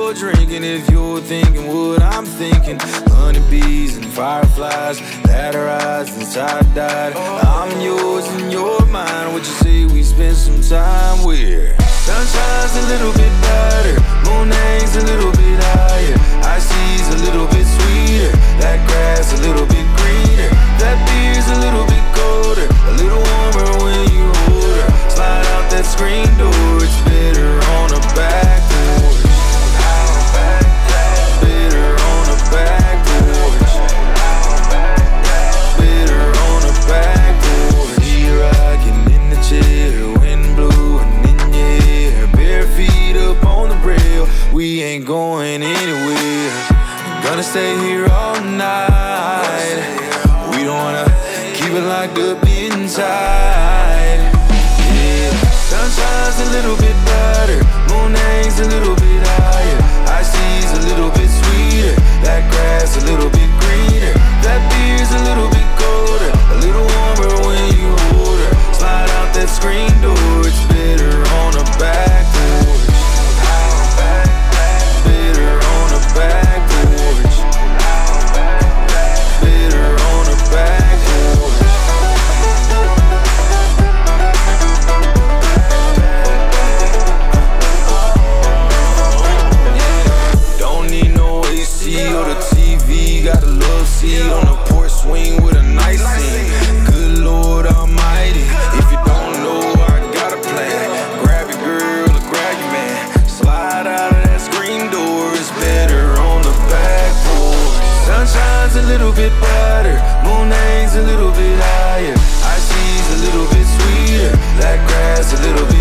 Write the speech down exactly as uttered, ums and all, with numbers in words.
you're drinking, if you're thinking what I'm thinking. Honeybees and fireflies that are eyes and tie-dyed. I'm yours and you're mine. What you say we spend some time where sun shines a little bit brighter, moon hangs a little bit higher, I see's a little bit sweeter, that grass a little bit greener, that beer's a little bit colder, a little warmer when you hold her. Slide out that screen door, it's better on a back porch. Better on a back porch. Better on a back porch. You rocking in the chair, wind blowing in your hair, bare feet up on the rail. We ain't going anywhere. Gonna stay here all night. We don't wanna keep it locked up inside. Yeah, sun shines a little bit brighter, moon hangs a little bit higher, I see's a little bit sweeter, that grass a little bit greener, that beer's a little bit colder, a little warmer when you hold her. Slide out that screen door, it's better on a back porch. Better on a back porch. Better on a back porch. Don't need no A C or the T V, got a love seat on the porch swing with a nice scene. Good Lord Almighty, if you don't know, I got a plan. Grab your girl or grab your man, slide out of that screen door, it's better on the back porch. Sun shines a little bit brighter, moon hangs a little bit higher, I see's a little bit sweeter, that grass a little bit